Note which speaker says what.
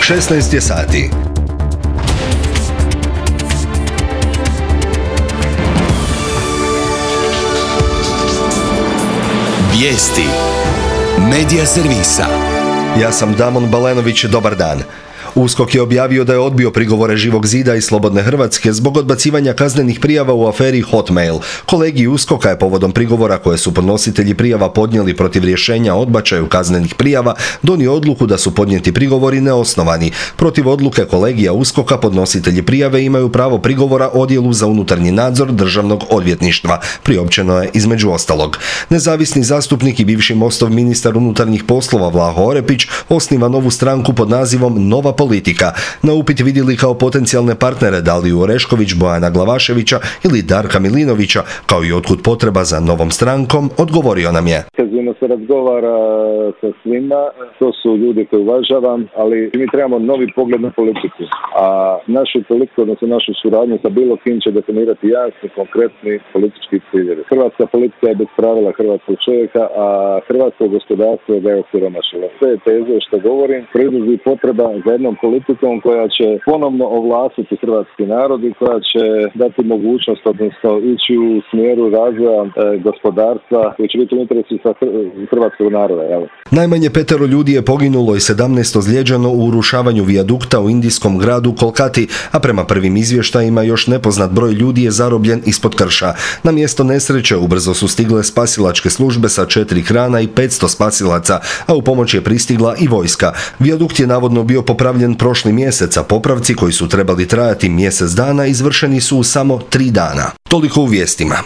Speaker 1: 16 je sati.
Speaker 2: Vijesti Medija servisa.
Speaker 1: Ja sam Damon Balenović, dobar dan. USKOK je objavio da je odbio prigovore Živog zida i Slobodne Hrvatske zbog odbacivanja kaznenih prijava u aferi Hotmail. Kolegij USKOK-a je povodom prigovora koje su podnositelji prijava podnijeli protiv rješenja o odbačaju kaznenih prijava donio odluku da su podnijeti prigovori neosnovani. Protiv odluke kolegija USKOK-a podnositelji prijave imaju pravo prigovora Odjelu za unutarnji nadzor Državnog odvjetništva. Priopćeno je između ostalog. Nezavisni zastupnik i bivši Mostov ministar unutarnjih poslova Vlaho Orepić osniva novu stranku pod nazivom Nova politika. Na upit vidjeli kao potencijalne partnere Daliju Orešković, Bojana Glavaševića ili Darka Milinovića, kao i otkud potreba za novom strankom, odgovorio nam je.
Speaker 3: Intenzivno se razgovara sa svima, to su ljudi koje uvažavam, ali mi trebamo novi pogled na politiku. A našu politiku, odnosno našu suradnju sa bilo kim će definirati jasni, konkretni politički ciljevi. Hrvatska politika je bez pravila hrvatskog čovjeka, a hrvatsko gospodarstvo ga je osiromašilo. Sve teze što govorim proizlazi potreba za jednom politikom koja će ponovno ovlastiti hrvatski narod i koja će dati mogućnost, odnosno ići u smjeru razvoja gospodarstva koji će biti u interesu sa hrvatskog naroda.
Speaker 1: Najmanje 5 ljudi je poginulo i 17 ozlijeđeno u urušavanju vijadukta u indijskom gradu Kolkati, a prema prvim izvještajima još nepoznat broj ljudi je zarobljen ispod krša. Na mjesto nesreće ubrzo su stigle spasilačke službe sa 4 krana i 500 spasilaca, a u pomoć je pristigla i vojska. Vijadukt je navodno bio popravljen prošli mjesec, a popravci koji su trebali trajati mjesec dana izvršeni su u samo 3 dana. Toliko u vijestima.